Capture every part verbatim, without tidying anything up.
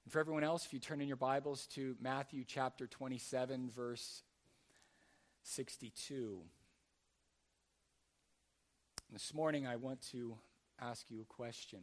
For everyone else, if you turn in your Bibles to Matthew chapter twenty-seven, verse sixty-two. This morning I want to ask you a question.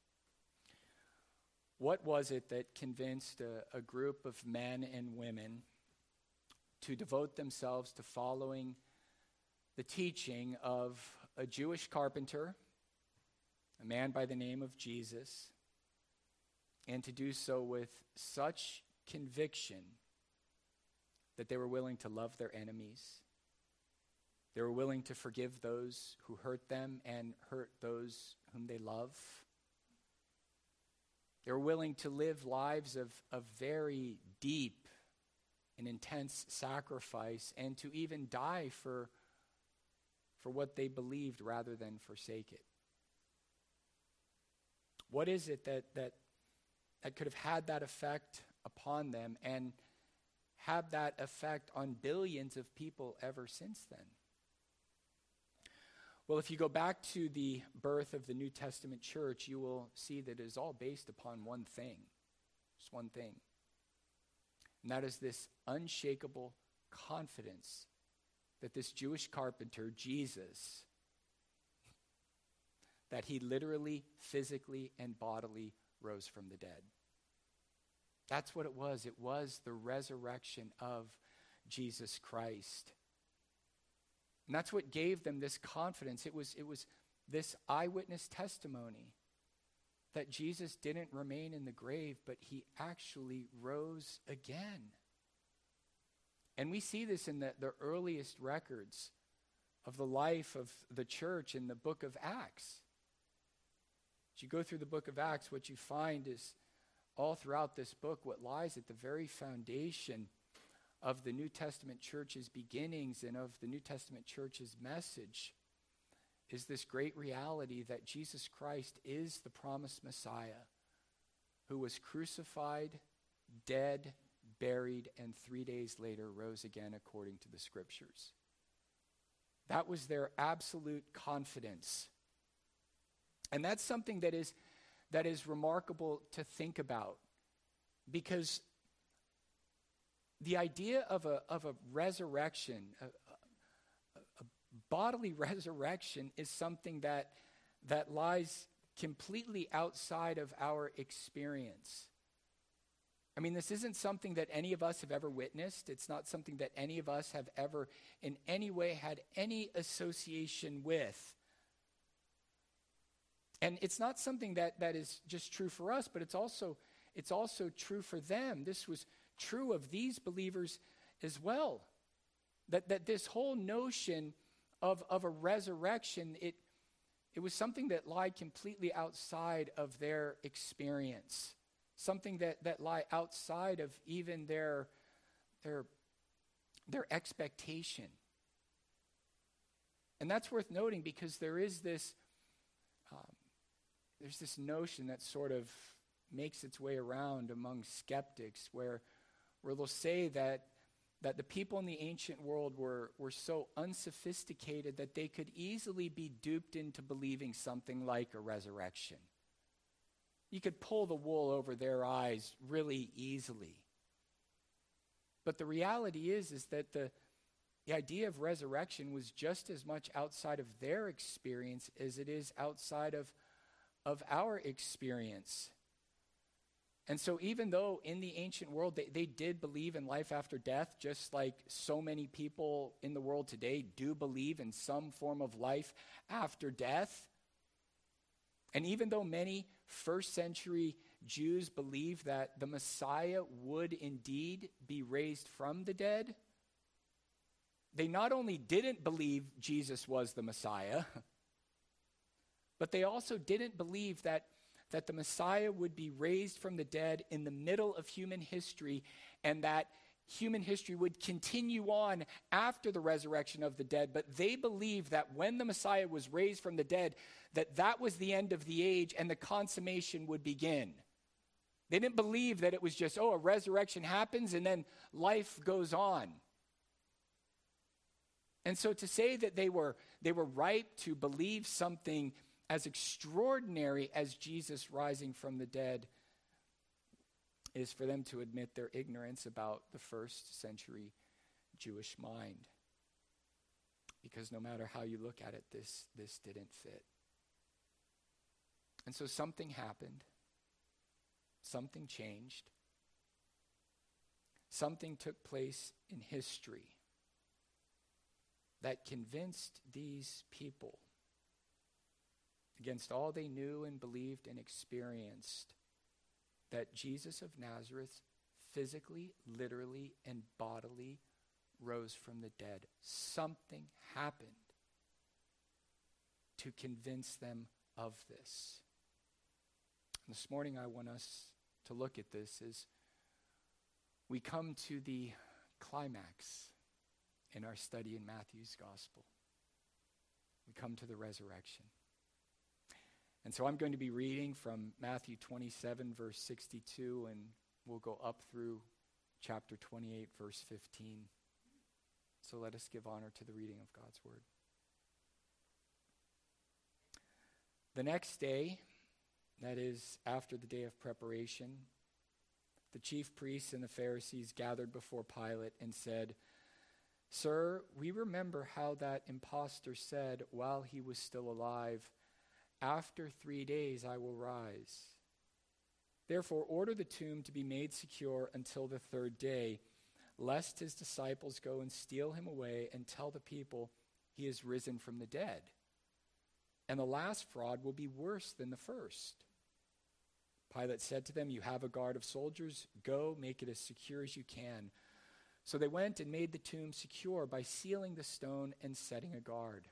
What was it that convinced a, a group of men and women to devote themselves to following the teaching of a Jewish carpenter, a man by the name of Jesus, and to do so with such conviction that they were willing to love their enemies? They were willing to forgive those who hurt them and hurt those whom they love. They were willing to live lives of, of very deep and intense sacrifice, and to even die for, for what they believed rather than forsake it. What is it that, that, that could have had that effect upon them and had that effect on billions of people ever since then? Well, if you go back to the birth of the New Testament church, you will see that it is all based upon one thing. Just one thing. And that is this unshakable confidence that this Jewish carpenter, Jesus, that he literally, physically, and bodily rose from the dead. That's what it was. It was the resurrection of Jesus Christ. And that's what gave them this confidence. It was, it was this eyewitness testimony that Jesus didn't remain in the grave, but he actually rose again. And we see this in the, the earliest records of the life of the church in the book of Acts. As you go through the book of Acts, what you find is all throughout this book, what lies at the very foundation of the New Testament church's beginnings and of the New Testament church's message is this great reality that Jesus Christ is the promised Messiah who was crucified, dead, buried, and three days later rose again according to the scriptures. That was their absolute confidence. And that's something that is that is remarkable to think about, because the idea of a of a resurrection, a, a, a bodily resurrection, is something that that lies completely outside of our experience. I mean, this isn't something that any of us have ever witnessed. It's not something that any of us have ever in any way had any association with. And it's not something that, that is just true for us, but it's also it's also true for them. This was true of these believers as well. That that this whole notion of, of a resurrection, it it was something that lied completely outside of their experience. Something that, that lie outside of even their their their expectation. And that's worth noting, because there is this um, there's this notion that sort of makes its way around among skeptics where where they'll say that that the people in the ancient world were, were so unsophisticated that they could easily be duped into believing something like a resurrection. You could pull the wool over their eyes really easily. But the reality is, is that the, the idea of resurrection was just as much outside of their experience as it is outside of, of our experience. And so even though in the ancient world they, they did believe in life after death, just like so many people in the world today do believe in some form of life after death, and even though many first century Jews believed that the Messiah would indeed be raised from the dead, they not only didn't believe Jesus was the Messiah, but they also didn't believe that, that the Messiah would be raised from the dead in the middle of human history, and that human history would continue on after the resurrection of the dead. But they believed that when the Messiah was raised from the dead, that that was the end of the age and the consummation would begin. They didn't believe that it was just, oh, a resurrection happens and then life goes on. And so to say that they were they were right to believe something as extraordinary as Jesus rising from the dead is for them to admit their ignorance about the first century Jewish mind. Because no matter how you look at it, this, this didn't fit. And so something happened. Something changed. Something took place in history that convinced these people, against all they knew and believed and experienced, that Jesus of Nazareth physically, literally, and bodily rose from the dead. Something happened to convince them of this. This morning I want us to look at this as we come to the climax in our study in Matthew's gospel. We come to the resurrection. And so I'm going to be reading from Matthew twenty-seven, verse sixty-two, and we'll go up through chapter twenty-eight, verse fifteen. So let us give honor to the reading of God's word. The next day, that is, after the day of preparation, the chief priests and the Pharisees gathered before Pilate and said, "Sir, we remember how that impostor said while he was still alive, 'After three days I will rise.' Therefore order the tomb to be made secure until the third day, lest his disciples go and steal him away and tell the people he is risen from the dead. And the last fraud will be worse than the first." Pilate said to them, "You have a guard of soldiers. Go, make it as secure as you can." So they went and made the tomb secure by sealing the stone and setting a guard.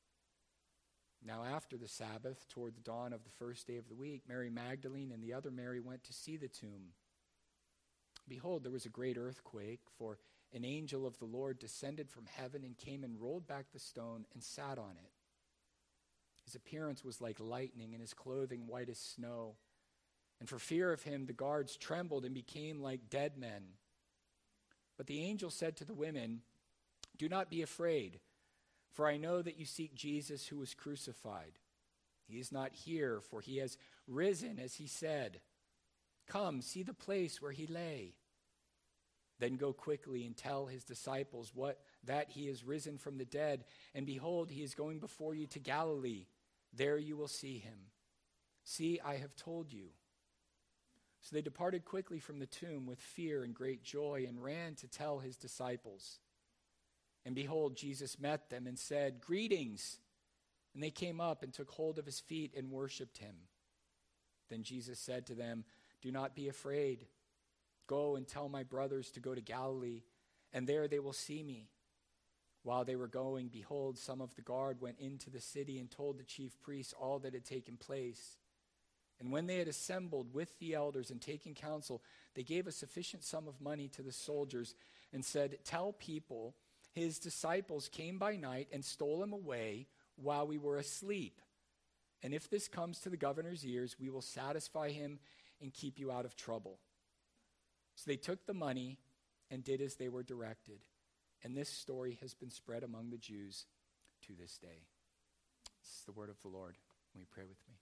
Now after the Sabbath, toward the dawn of the first day of the week, Mary Magdalene and the other Mary went to see the tomb. Behold, there was a great earthquake, for an angel of the Lord descended from heaven and came and rolled back the stone and sat on it. His appearance was like lightning, and his clothing white as snow. And for fear of him, the guards trembled and became like dead men. But the angel said to the women, "Do not be afraid, for I know that you seek Jesus who was crucified. He is not here, for he has risen, as he said. Come, see the place where he lay. Then go quickly and tell his disciples what that he is risen from the dead, and behold, he is going before you to Galilee. There you will see him. See, I have told you." So they departed quickly from the tomb with fear and great joy and ran to tell his disciples. And behold, Jesus met them and said, "Greetings." And they came up and took hold of his feet and worshipped him. Then Jesus said to them, "Do not be afraid. Go and tell my brothers to go to Galilee, and there they will see me." While they were going, behold, some of the guard went into the city and told the chief priests all that had taken place. And when they had assembled with the elders and taken counsel, they gave a sufficient sum of money to the soldiers and said, "Tell people, his disciples came by night and stole him away while we were asleep. And if this comes to the governor's ears, we will satisfy him and keep you out of trouble." So they took the money and did as they were directed. And this story has been spread among the Jews to this day. This is the word of the Lord. Will you pray with me?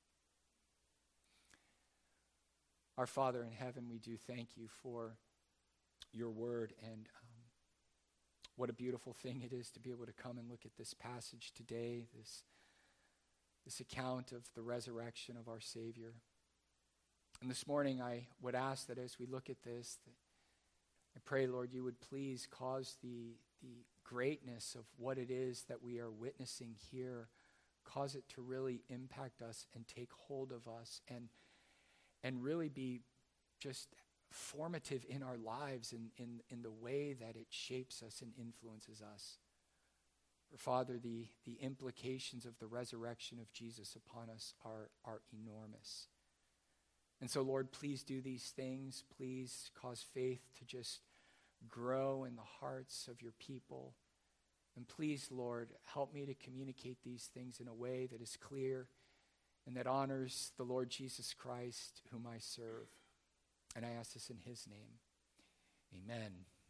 Our Father in heaven, we do thank you for your word, and um, what a beautiful thing it is to be able to come and look at this passage today, this, this account of the resurrection of our Savior. And this morning I would ask that as we look at this, that I pray, Lord, you would please cause the, the greatness of what it is that we are witnessing here, cause it to really impact us and take hold of us and and really be just formative in our lives in, in, in the way that it shapes us and influences us. For Father, the, the implications of the resurrection of Jesus upon us are, are enormous. And so, Lord, please do these things. Please cause faith to just grow in the hearts of your people. And please, Lord, help me to communicate these things in a way that is clear and that honors the Lord Jesus Christ, whom I serve. And I ask this in his name. Amen.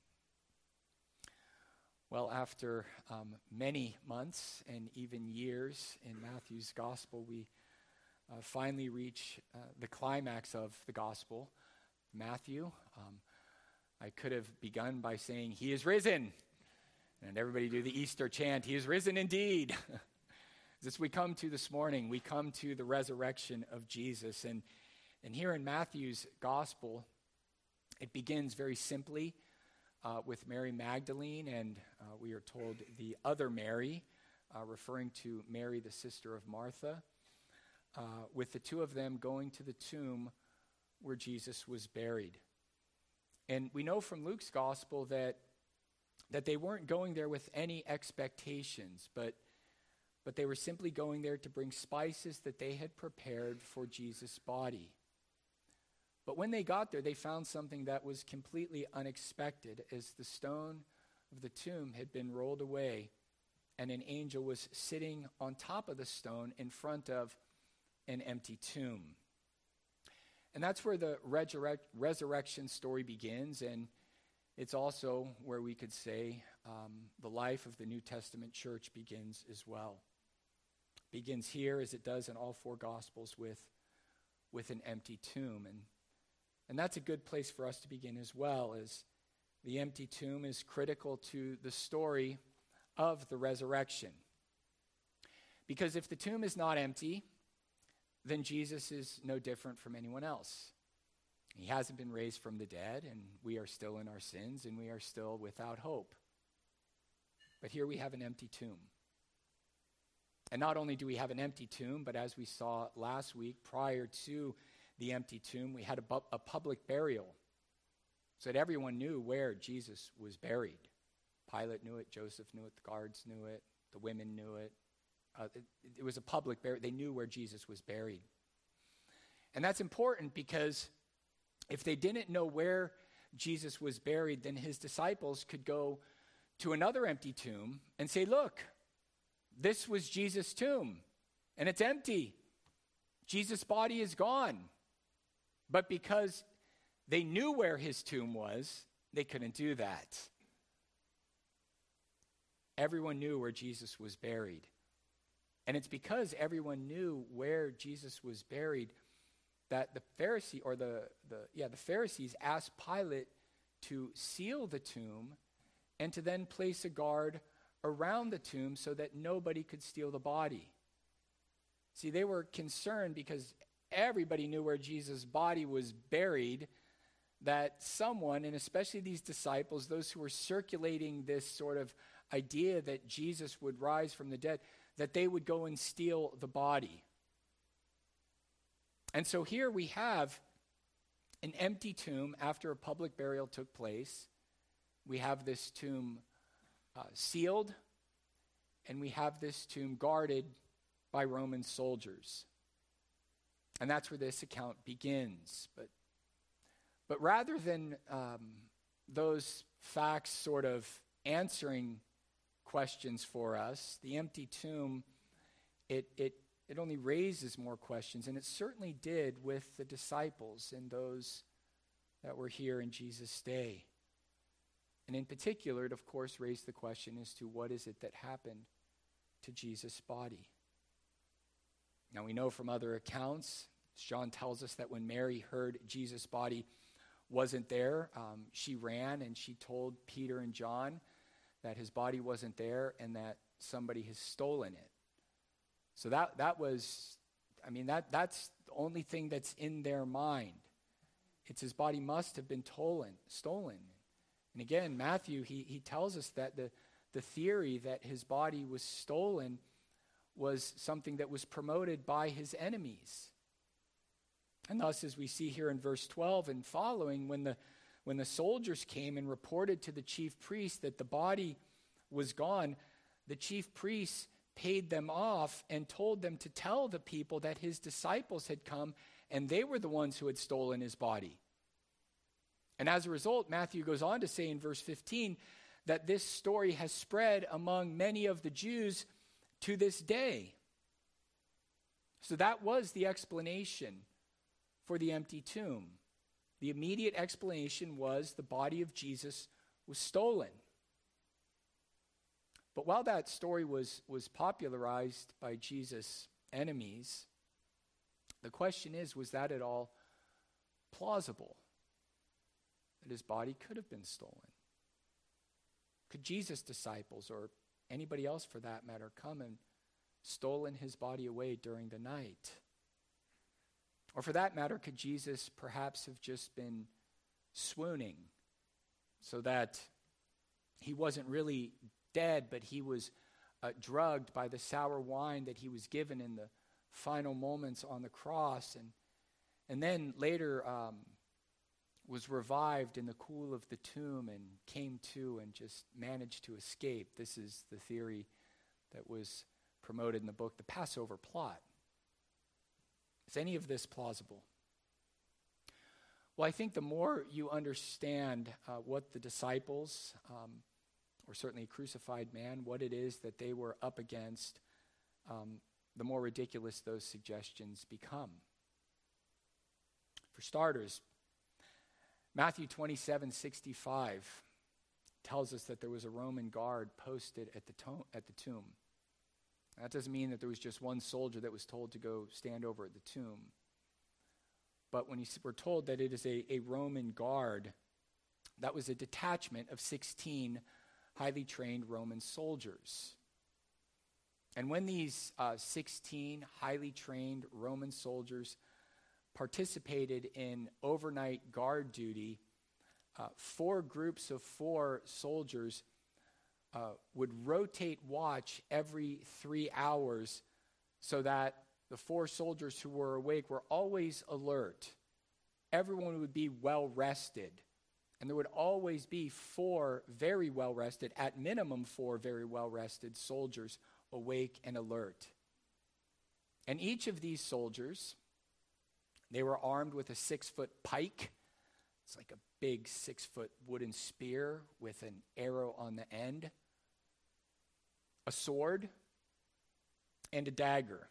Well, after um, many months and even years in Matthew's gospel, we uh, finally reach uh, the climax of the gospel, Matthew. Um, I could have begun by saying, "He is risen." And everybody do the Easter chant, "He is risen indeed." As we come to this morning, we come to the resurrection of Jesus. And, and here in Matthew's gospel, it begins very simply uh, with Mary Magdalene, and uh, we are told the other Mary, uh, referring to Mary, the sister of Martha, uh, with the two of them going to the tomb where Jesus was buried. And we know from Luke's gospel that, that they weren't going there with any expectations, but But they were simply going there to bring spices that they had prepared for Jesus' body. But when they got there, they found something that was completely unexpected, as the stone of the tomb had been rolled away, and an angel was sitting on top of the stone in front of an empty tomb. And that's where the resurrect, resurrection story begins, and it's also where we could say um, the life of the New Testament church begins as well. Begins here, as it does in all four Gospels, with, with an empty tomb. And, and that's a good place for us to begin as well, as the empty tomb is critical to the story of the resurrection. Because if the tomb is not empty, then Jesus is no different from anyone else. He hasn't been raised from the dead, and we are still in our sins, and we are still without hope. But here we have an empty tomb. And not only do we have an empty tomb, but as we saw last week, prior to the empty tomb, we had a, bu- a public burial, so that everyone knew where Jesus was buried. Pilate knew it, Joseph knew it, the guards knew it, the women knew it. Uh, it, it was a public burial. They knew where Jesus was buried. And that's important because if they didn't know where Jesus was buried, then his disciples could go to another empty tomb and say, "Look, this was Jesus' tomb, and it's empty. Jesus' body is gone." But because they knew where his tomb was, they couldn't do that. Everyone knew where Jesus was buried. And it's because everyone knew where Jesus was buried that the Pharisee, or the, the yeah, the Pharisees asked Pilate to seal the tomb and to then place a guard around the tomb so that nobody could steal the body. See, they were concerned because everybody knew where Jesus' body was buried, that someone, and especially these disciples, those who were circulating this sort of idea that Jesus would rise from the dead, that they would go and steal the body. And so here we have an empty tomb after a public burial took place. We have this tomb Uh, sealed, and we have this tomb guarded by Roman soldiers. And that's where this account begins. But, but rather than um, those facts sort of answering questions for us, the empty tomb, it, it, it only raises more questions, and it certainly did with the disciples and those that were here in Jesus' day. And in particular, it of course raised the question as to what is it that happened to Jesus' body. Now we know from other accounts, John tells us that when Mary heard Jesus' body wasn't there, um, she ran and she told Peter and John that his body wasn't there and that somebody has stolen it. So that that was, I mean, that that's the only thing that's in their mind. It's his body must have been stolen, stolen. And again, Matthew, he, he tells us that the, the theory that his body was stolen was something that was promoted by his enemies. And thus, as we see here in verse twelve and following, when the, when the soldiers came and reported to the chief priest that the body was gone, the chief priests paid them off and told them to tell the people that his disciples had come and they were the ones who had stolen his body. And as a result, Matthew goes on to say in verse fifteen that this story has spread among many of the Jews to this day. So that was the explanation for the empty tomb. The immediate explanation was the body of Jesus was stolen. But while that story was, was popularized by Jesus' enemies, the question is, was that at all plausible? that his body could have been stolen? Could Jesus' disciples, or anybody else for that matter, come and stolen his body away during the night? Or for that matter, could Jesus perhaps have just been swooning so that he wasn't really dead, but he was uh, drugged by the sour wine that he was given in the final moments on the cross, and and then later um, was revived in the cool of the tomb and came to and just managed to escape? This is the theory that was promoted in the book, The Passover Plot. Is any of this plausible? Well, I think the more you understand uh, what the disciples, um, or certainly a crucified man, what it is that they were up against, um, the more ridiculous those suggestions become. For starters, Matthew twenty-seven sixty-five tells us that there was a Roman guard posted at the, to- at the tomb. That doesn't mean that there was just one soldier that was told to go stand over at the tomb. But when we're told that it is a, a Roman guard, that was a detachment of sixteen highly trained Roman soldiers. And when these uh, sixteen highly trained Roman soldiers participated in overnight guard duty, uh, four groups of four soldiers uh, would rotate watch every three hours so that the four soldiers who were awake were always alert. Everyone would be well rested. And there would always be four very well rested, at minimum four very well rested soldiers awake and alert. And each of these soldiers, they were armed with a six-foot pike. It's like a big six-foot wooden spear with an arrow on the end, a sword, and a dagger.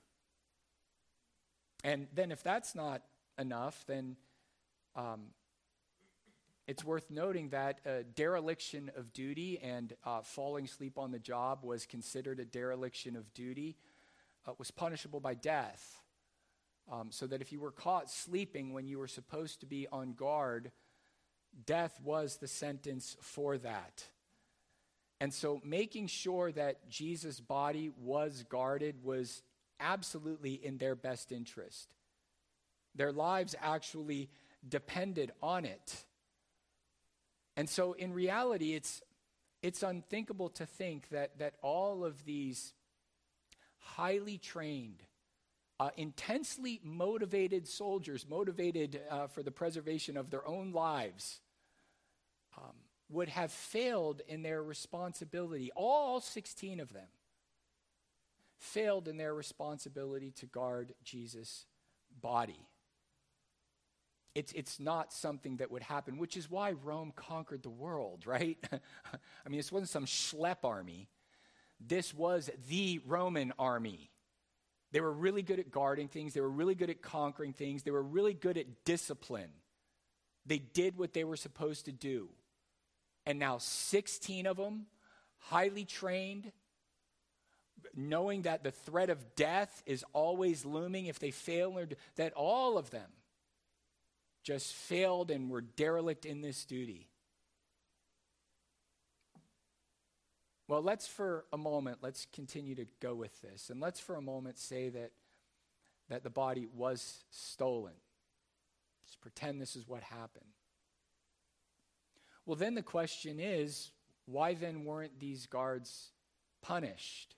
And then if that's not enough, then um, it's worth noting that a dereliction of duty and uh, falling asleep on the job was considered a dereliction of duty, uh, was punishable by death. Um, so that if you were caught sleeping when you were supposed to be on guard, death was the sentence for that. And so making sure that Jesus' body was guarded was absolutely in their best interest. Their lives actually depended on it. And so in reality, it's it's unthinkable to think that that all of these highly trained, uh, intensely motivated soldiers, motivated uh, for the preservation of their own lives, um, would have failed in their responsibility. All sixteen of them failed in their responsibility to guard Jesus' body. It's it's not something that would happen, which is why Rome conquered the world, right? I mean, this wasn't some schlep army. This was the Roman army. They were really good at guarding things. They were really good at conquering things. They were really good at discipline. They did what they were supposed to do. And now sixteen of them, highly trained, knowing that the threat of death is always looming if they fail, or that all of them just failed and were derelict in this duty. Well, let's for a moment, let's continue to go with this. And let's for a moment say that, that the body was stolen. Just pretend this is what happened. Well, then the question is, why then weren't these guards punished?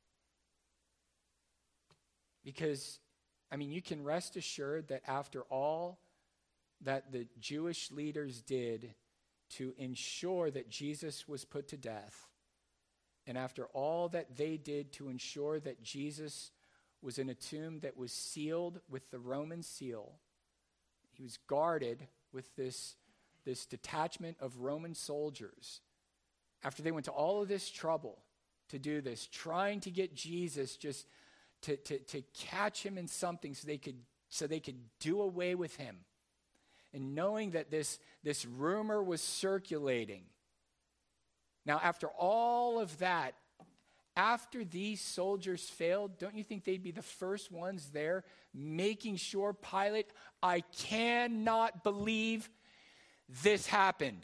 Because, I mean, you can rest assured that after all that the Jewish leaders did to ensure that Jesus was put to death, and after all that they did to ensure that Jesus was in a tomb that was sealed with the Roman seal, he was guarded with this, this detachment of Roman soldiers. After they went to all of this trouble to do this, trying to get Jesus just to, to, to catch him in something so they could so they could do away with him. And knowing that this, this rumor was circulating. Now, after all of that, after these soldiers failed, don't you think they'd be the first ones there making sure, Pilate, I cannot believe this happened.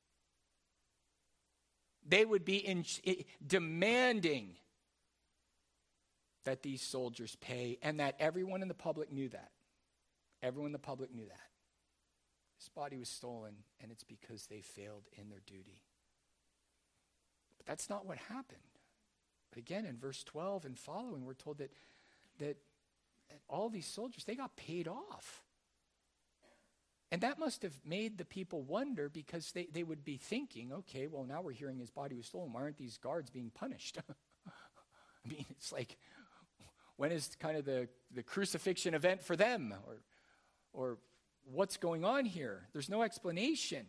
They would be in, demanding that these soldiers pay, and that everyone in the public knew that. Everyone in the public knew that. This body was stolen, and it's because they failed in their duty. But that's not what happened. But again, in verse twelve and following, we're told that, that all these soldiers, they got paid off. And that must have made the people wonder, because they, they would be thinking, okay, well, now we're hearing his body was stolen. Why aren't these guards being punished? I mean, it's like, when is kind of the, the crucifixion event for them? Or, or what's going on here? There's no explanation.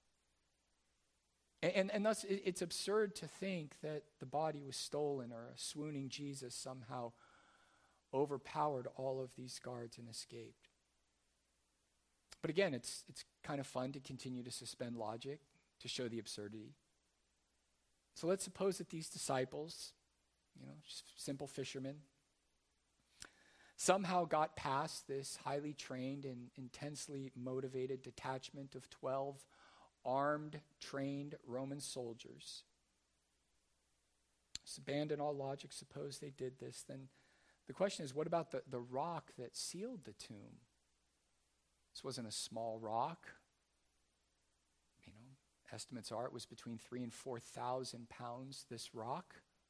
And, and, and thus, it, it's absurd to think that the body was stolen, or a swooning Jesus somehow overpowered all of these guards and escaped. But again, it's it's kind of fun to continue to suspend logic to show the absurdity. So let's suppose that these disciples, you know, just simple fishermen, somehow got past this highly trained and intensely motivated detachment of twelve armed, trained Roman soldiers. Just abandon all logic, suppose they did this. Then the question is, what about the, the rock that sealed the tomb? This wasn't a small rock. You know, estimates are it was between three and four thousand pounds, this rock.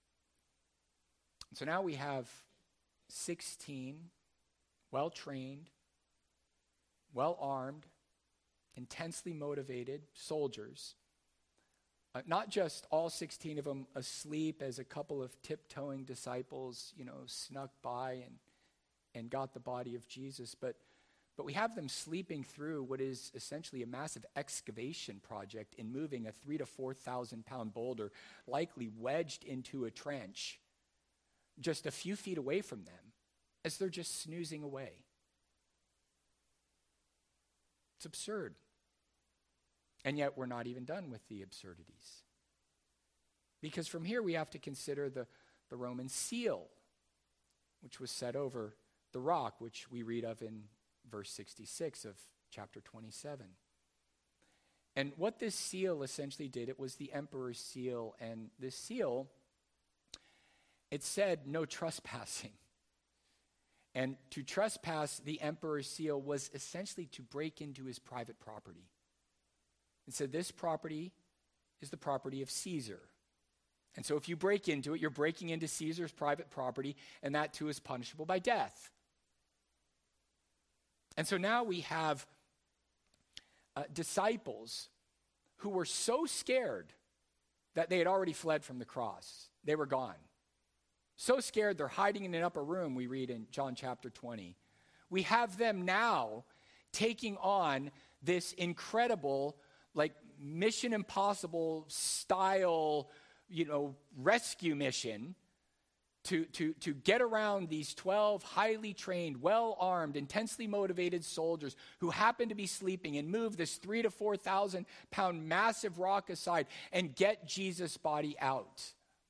So now we have sixteen well-trained, well-armed, intensely motivated soldiers. Uh, not just all sixteen of them asleep as a couple of tiptoeing disciples, you know, snuck by and, and got the body of Jesus, but But we have them sleeping through what is essentially a massive excavation project in moving a three to four thousand pound boulder, likely wedged into a trench, just a few feet away from them, as they're just snoozing away. It's absurd. And yet we're not even done with the absurdities. Because from here we have to consider the, the Roman seal, which was set over the rock, which we read of in verse sixty-six of chapter twenty-seven. And what this seal essentially did, it was the emperor's seal. And this seal, it said no trespassing. And to trespass the emperor's seal was essentially to break into his private property. It said this property is the property of Caesar. And so if you break into it, you're breaking into Caesar's private property, and that too is punishable by death. And so now we have uh, disciples who were so scared that they had already fled from the cross. They were gone. So scared they're hiding in an upper room, we read in John chapter twenty. We have them now taking on this incredible, like Mission Impossible style, you know, rescue mission To, to, to get around these twelve highly trained, well-armed, intensely motivated soldiers who happen to be sleeping, and move this three to four thousand pound massive rock aside and get Jesus' body out.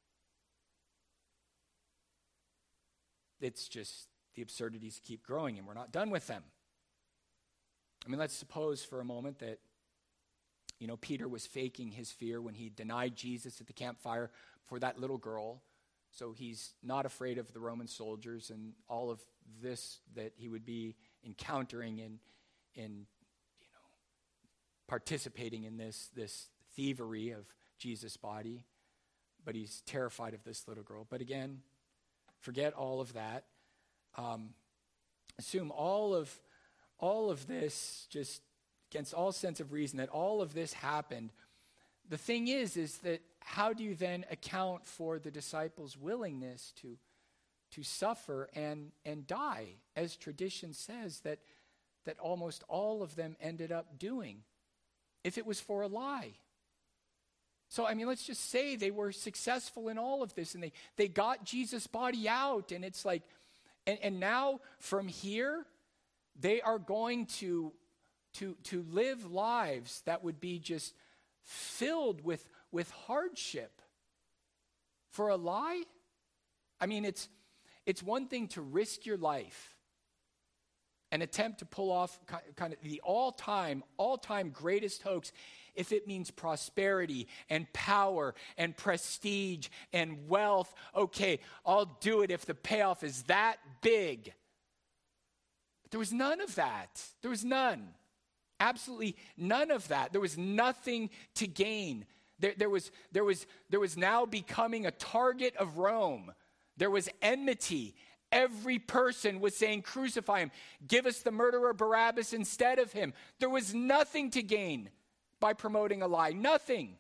It's just the absurdities keep growing, and we're not done with them. I mean, let's suppose for a moment that, you know, Peter was faking his fear when he denied Jesus at the campfire for that little girl. So he's not afraid of the Roman soldiers and all of this that he would be encountering in, in you know, participating in this, this thievery of Jesus' body. But he's terrified of this little girl. But again, forget all of that. Um, assume all of, all of this, just against all sense of reason, that all of this happened. The thing is, is that how do you then account for the disciples' willingness to, to suffer and, and die, as tradition says that, that almost all of them ended up doing, if it was for a lie? So, I mean, let's just say they were successful in all of this, and they, they got Jesus' body out, and it's like, and, and now from here, they are going to, to, to live lives that would be just filled with, with hardship for a lie. I mean, it's it's one thing to risk your life and attempt to pull off kind of the all-time, all-time greatest hoax, if it means prosperity and power and prestige and wealth, okay, I'll do it if the payoff is that big. But there was none of that. There was none. Absolutely none of that. There was nothing to gain. There, there was, there was, there was now becoming a target of Rome. There was enmity. Every person was saying, crucify him. Give us the murderer Barabbas instead of him. There was nothing to gain by promoting a lie. Nothing.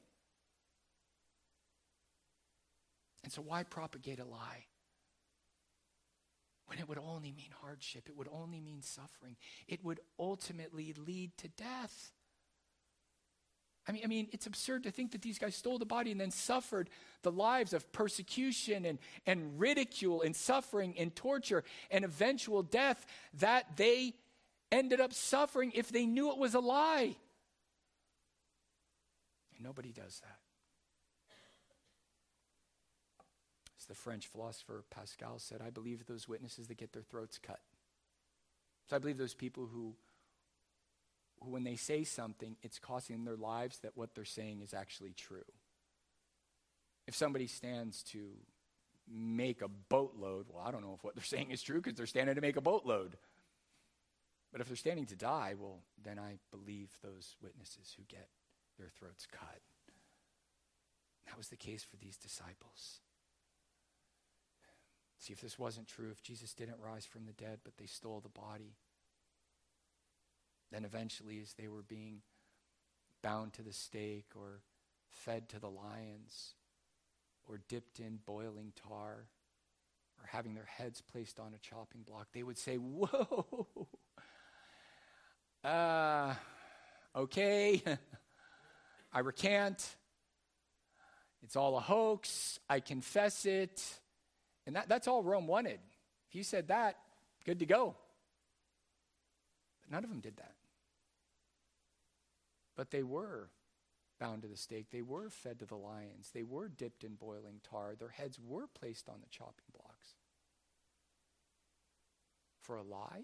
And so why propagate a lie? When it would only mean hardship. It would only mean suffering. It would ultimately lead to death. I mean, I mean, it's absurd to think that these guys stole the body and then suffered the lives of persecution and, and ridicule and suffering and torture and eventual death that they ended up suffering if they knew it was a lie. And nobody does that. As the French philosopher Pascal said, I believe those witnesses that get their throats cut. So I believe those people who who when they say something, it's costing them their lives, that what they're saying is actually true. If somebody stands to make a boatload, well, I don't know if what they're saying is true because they're standing to make a boatload. But if they're standing to die, well, then I believe those witnesses who get their throats cut. That was the case for these disciples. See, if this wasn't true, if Jesus didn't rise from the dead, but they stole the body, then eventually, as they were being bound to the stake or fed to the lions or dipped in boiling tar or having their heads placed on a chopping block, they would say, whoa, uh, okay, I recant. It's all a hoax. I confess it. And that, that's all Rome wanted. If you said that, good to go. But none of them did that. But they were bound to the stake. They were fed to the lions. They were dipped in boiling tar. Their heads were placed on the chopping blocks. For a lie?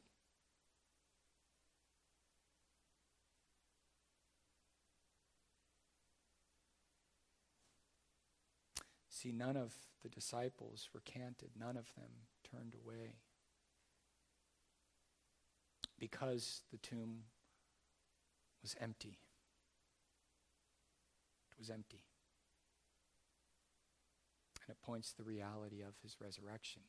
See, none of the disciples recanted. None of them turned away. Because the tomb was empty. It was empty. And it points to the reality of his resurrection.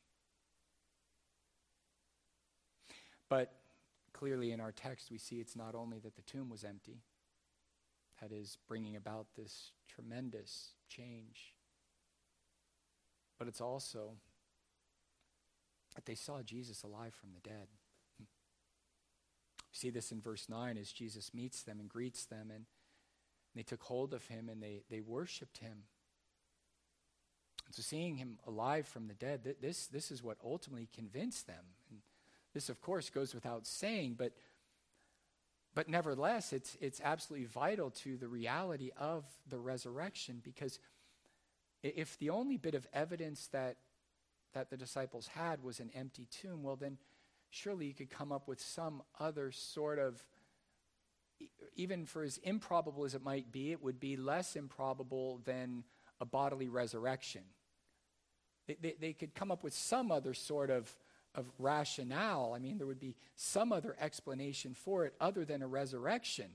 But clearly in our text we see it's not only that the tomb was empty, that is bringing about this tremendous change, but it's also that they saw Jesus alive from the dead. We see this in verse nine as Jesus meets them and greets them, and they took hold of him and they, they worshiped him. And so seeing him alive from the dead, th- this, this is what ultimately convinced them. And this, of course, goes without saying, but but nevertheless, it's it's absolutely vital to the reality of the resurrection, because if the only bit of evidence that that the disciples had was an empty tomb, well then surely you could come up with some other sort of, even for as improbable as it might be, it would be less improbable than a bodily resurrection. They, they, they could come up with some other sort of, of rationale. I mean, there would be some other explanation for it other than a resurrection.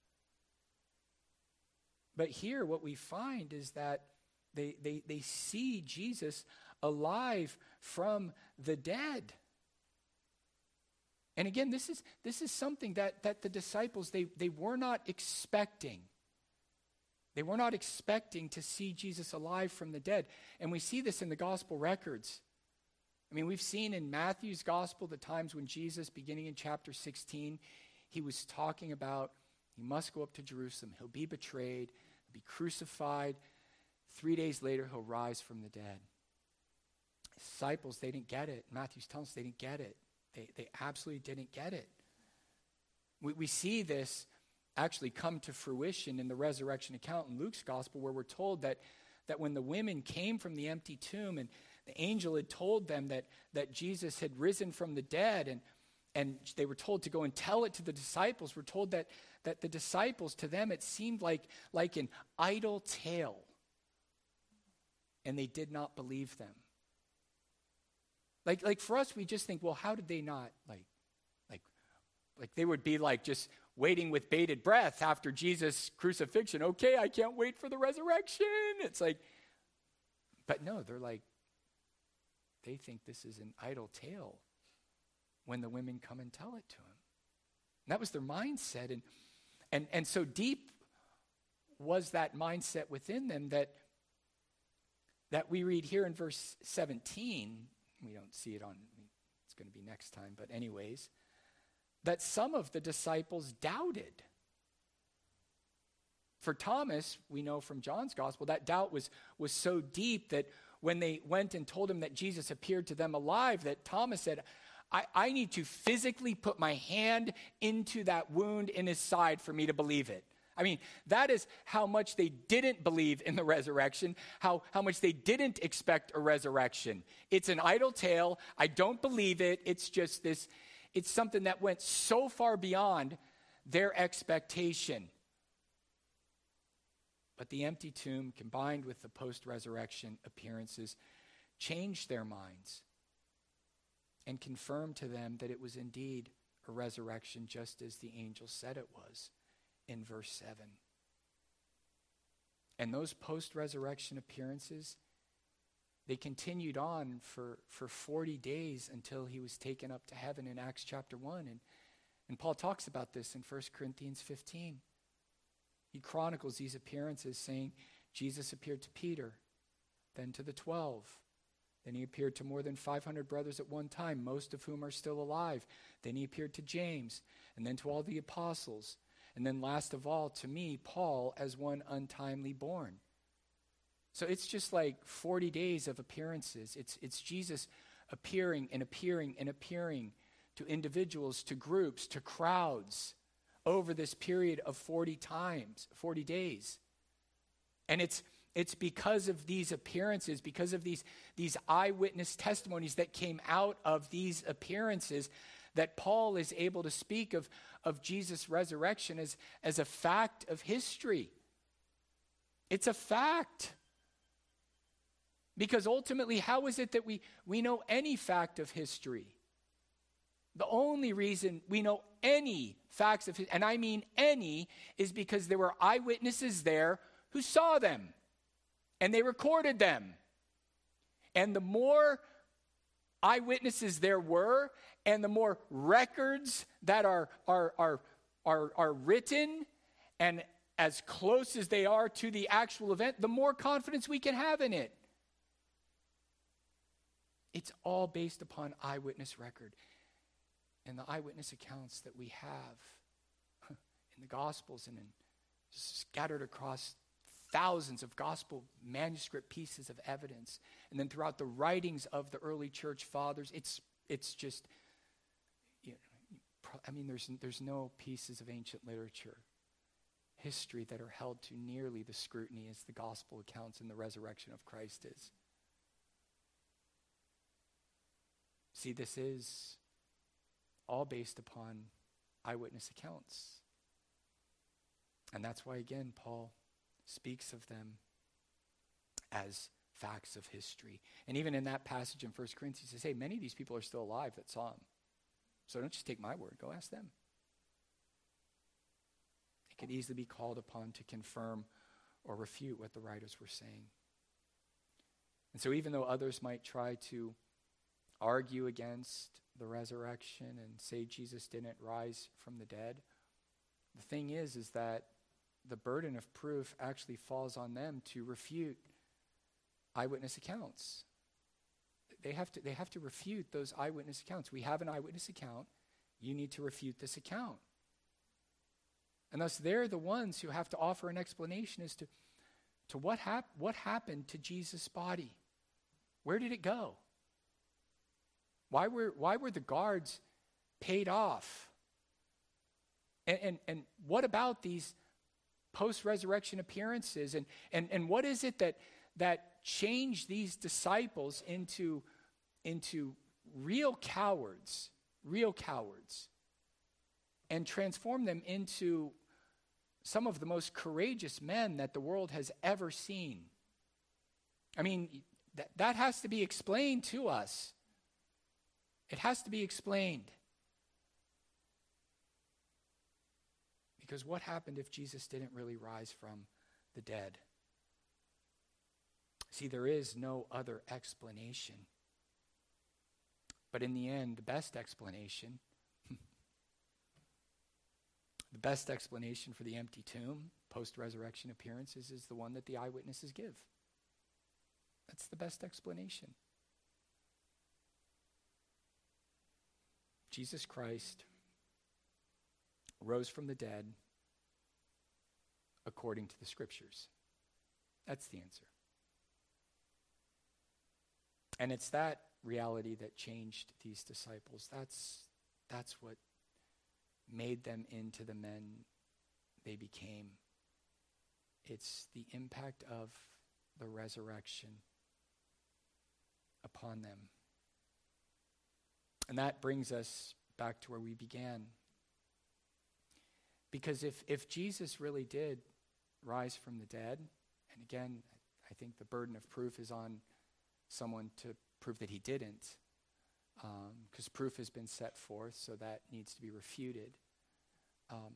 But here what we find is that They, they, they see Jesus alive from the dead. And again, this is this is something that, that the disciples, they, they were not expecting. They were not expecting to see Jesus alive from the dead. And we see this in the gospel records. I mean, we've seen in Matthew's gospel the times when Jesus, beginning in chapter sixteen, he was talking about he must go up to Jerusalem. He'll be betrayed, he'll be crucified. Three days later, he'll rise from the dead. Disciples, they didn't get it. Matthew's telling us they didn't get it. They, they absolutely didn't get it. We, we see this actually come to fruition in the resurrection account in Luke's gospel, where we're told that, that when the women came from the empty tomb and the angel had told them that, that Jesus had risen from the dead, and, and they were told to go and tell it to the disciples. We're told that, that the disciples, to them, it seemed like, like an idle tale. And they did not believe them. Like, like for us, we just think, well, how did they not, like, like, like they would be like just waiting with bated breath after Jesus' crucifixion. Okay, I can't wait for the resurrection. It's like, but no, they're like, they think this is an idle tale when the women come and tell it to him. And that was their mindset. And, and, and so deep was that mindset within them that, that we read here in verse seventeen. We don't see it on, it's going to be next time, but anyways, that some of the disciples doubted. For Thomas, we know from John's gospel, that doubt was, was so deep that when they went and told him that Jesus appeared to them alive, that Thomas said, I, I need to physically put my hand into that wound in his side for me to believe it. I mean, that is how much they didn't believe in the resurrection, how, how much they didn't expect a resurrection. It's an idle tale. I don't believe it. It's just this, it's something that went so far beyond their expectation. But the empty tomb, combined with the post-resurrection appearances, changed their minds and confirmed to them that it was indeed a resurrection, just as the angel said it was in verse seven. And those post-resurrection appearances, they continued on for, for forty days until he was taken up to heaven in Acts chapter one. And, and Paul talks about this in First Corinthians fifteen. He chronicles these appearances, saying, Jesus appeared to Peter, then to the twelve. Then he appeared to more than five hundred brothers at one time, most of whom are still alive. Then he appeared to James, and then to all the apostles. And then last of all, to me, Paul, as one untimely born. So it's just like forty days of appearances. It's, it's Jesus appearing and appearing and appearing to individuals, to groups, to crowds, over this period of forty times, forty days. And it's it's because of these appearances, because of these, these eyewitness testimonies that came out of these appearances, that Paul is able to speak of, of Jesus' resurrection as, as a fact of history. It's a fact. Because ultimately, how is it that we, we know any fact of history? The only reason we know any facts of history, and I mean any, is because there were eyewitnesses there who saw them, and they recorded them. And the more eyewitnesses there were, and the more records that are, are, are, are, are written, and as close as they are to the actual event, the more confidence we can have in it. It's all based upon eyewitness record. And the eyewitness accounts that we have in the Gospels and in just scattered across thousands of gospel manuscript pieces of evidence, and then throughout the writings of the early church fathers, it's it's just, you know, I mean, there's there's no pieces of ancient literature, history that are held to nearly the scrutiny as the gospel accounts and the resurrection of Christ is. See, this is all based upon eyewitness accounts. And that's why, again, Paul speaks of them as facts of history. And even in that passage in First Corinthians, he says, hey, many of these people are still alive that saw him. So don't just take my word, go ask them. It could easily be called upon to confirm or refute what the writers were saying. And so even though others might try to argue against the resurrection and say Jesus didn't rise from the dead, the thing is, is that the burden of proof actually falls on them to refute eyewitness accounts. They have to, they have to refute those eyewitness accounts. We have an eyewitness account. You need to refute this account. And thus they're the ones who have to offer an explanation as to, to what, hap- what happened to Jesus' body. Where did it go? Why were, why were the guards paid off? And, and, and what about these post-resurrection appearances? And, and, and what is it that, that changed these disciples into, into real cowards real cowards, and transform them into some of the most courageous men that the world has ever seen. I mean, th- that has to be explained to us. It has to be explained. Because what happened if Jesus didn't really rise from the dead? See, there is no other explanation. But in the end, the best explanation, the best explanation for the empty tomb, post-resurrection appearances, is the one that the eyewitnesses give. That's the best explanation. Jesus Christ rose from the dead according to the Scriptures. That's the answer. And it's that reality that changed these disciples. That's, that's what made them into the men they became. It's the impact of the resurrection upon them. And that brings us back to where we began. Because if, if Jesus really did rise from the dead, and again, I think the burden of proof is on someone to prove that he didn't, because um, proof has been set forth, so that needs to be refuted. Um,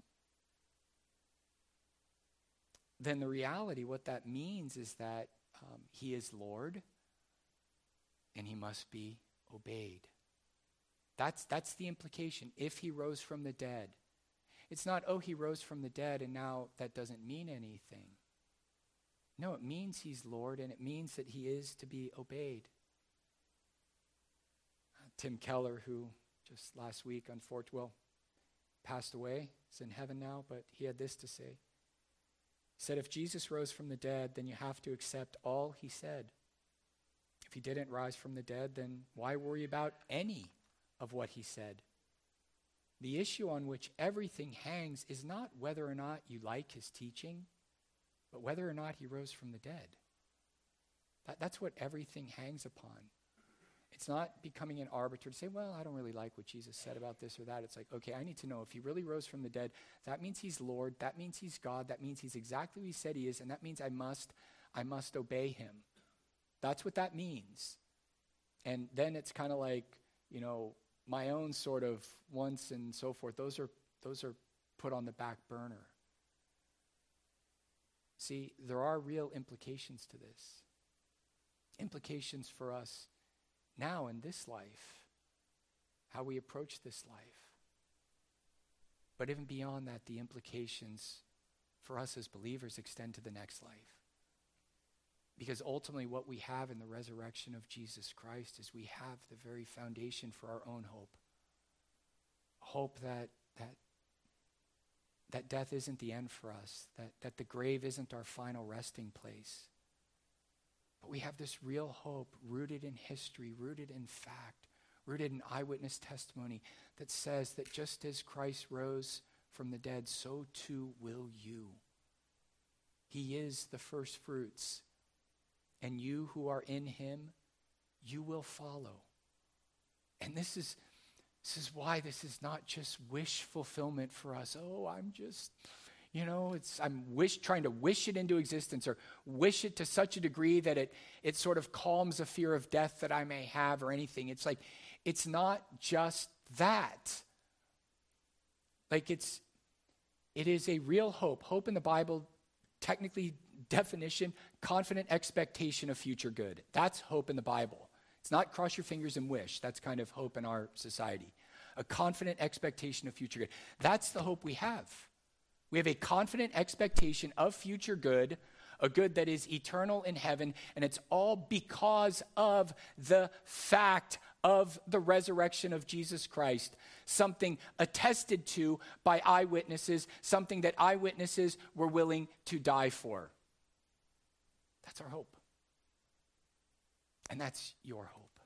then the reality, what that means is that um, he is Lord, and he must be obeyed. That's, that's the implication. If he rose from the dead, it's not, oh, he rose from the dead and now that doesn't mean anything. No, it means he's Lord, and it means that he is to be obeyed. Uh, Tim Keller, who just last week, unfortunately, well, passed away, is in heaven now, but he had this to say. He said, if Jesus rose from the dead, then you have to accept all he said. If he didn't rise from the dead, then why worry about any of what he said? The issue on which everything hangs is not whether or not you like his teaching, but whether or not he rose from the dead. That, that's what everything hangs upon. It's not becoming an arbiter to say, well, I don't really like what Jesus said about this or that. It's like, okay, I need to know if he really rose from the dead, that means he's Lord, that means he's God, that means he's exactly who he said he is, and that means I must, I must obey him. That's what that means. And then it's kind of like, you know, my own sort of wants and so forth, those are those are put on the back burner. See, there are real implications to this. Implications for us now in this life, how we approach this life. But even beyond that, the implications for us as believers extend to the next life. Because ultimately what we have in the resurrection of Jesus Christ is we have the very foundation for our own hope. Hope that that that death isn't the end for us, that, that the grave isn't our final resting place. But we have this real hope rooted in history, rooted in fact, rooted in eyewitness testimony that says that just as Christ rose from the dead, so too will you. He is the first fruits. And you who are in him, you will follow. And this is this is why this is not just wish fulfillment for us. Oh, I'm just, you know, it's I'm wish trying to wish it into existence or wish it to such a degree that it it sort of calms a fear of death that I may have or anything. It's like it's not just that. Like it's it is a real hope. Hope in the Bible, technically definition, confident expectation of future good. That's hope in the Bible. It's not cross your fingers and wish. That's kind of hope in our society. A confident expectation of future good. That's the hope we have. We have a confident expectation of future good, a good that is eternal in heaven, and it's all because of the fact of the resurrection of Jesus Christ, something attested to by eyewitnesses, something that eyewitnesses were willing to die for. That's our hope. And that's your hope.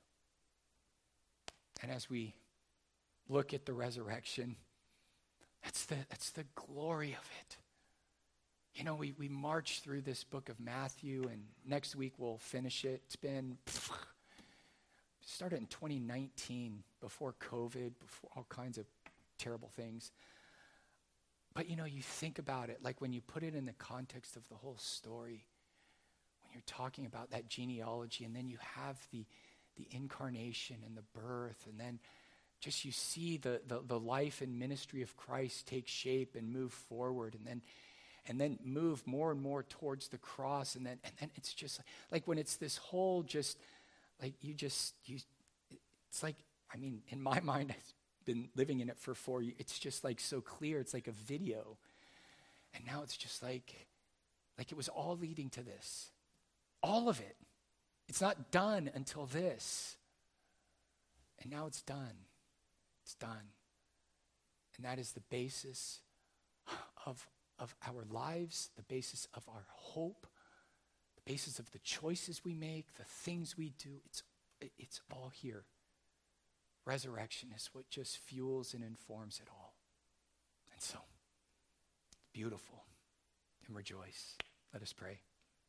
And as we look at the resurrection, that's the that's the glory of it. You know, we, we march through this book of Matthew, and next week we'll finish it. It's been pff, started in twenty nineteen, before COVID, before all kinds of terrible things. But, you know, you think about it, like when you put it in the context of the whole story, when you're talking about that genealogy, and then you have the, the incarnation and the birth, and then just you see the, the, the life and ministry of Christ take shape and move forward, and then and then move more and more towards the cross, and then and then it's just like, like when it's this whole just like you just you it's like, I mean, in my mind, I've been living in it for four years. It's just like so clear. It's like a video. And now it's just like like it was all leading to this. All of it. It's not done until this. And now it's done. It's done. And that is the basis of, of our lives, the basis of our hope, the basis of the choices we make, the things we do. It's, it's all here. Resurrection is what just fuels and informs it all. And so, beautiful, and rejoice. Let us pray.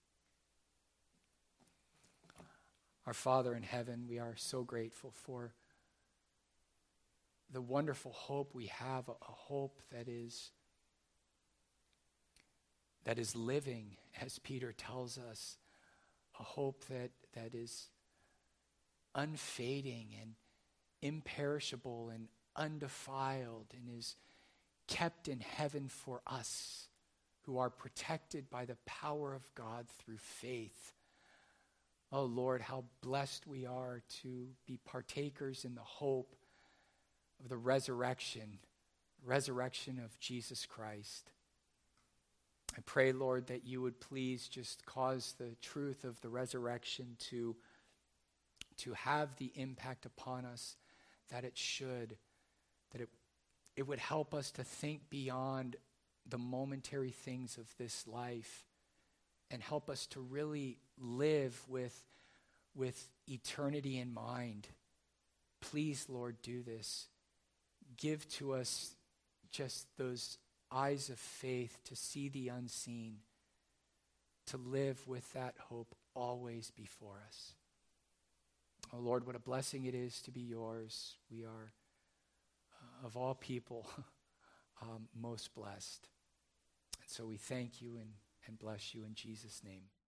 Our Father in heaven, we are so grateful for the wonderful hope we have, a, a hope that is that is living, as Peter tells us, a hope that, that is unfading and imperishable and undefiled, and is kept in heaven for us who are protected by the power of God through faith. Oh Lord, how blessed we are to be partakers in the hope of the resurrection, resurrection of Jesus Christ. I pray, Lord, that you would please just cause the truth of the resurrection to, to have the impact upon us that it should, that it, it would help us to think beyond the momentary things of this life and help us to really live with, with eternity in mind. Please, Lord, do this. Give to us just those eyes of faith to see the unseen, to live with that hope always before us. Oh Lord, what a blessing it is to be yours. We are, uh, of all people, um, most blessed. And so we thank you and, and bless you in Jesus' name.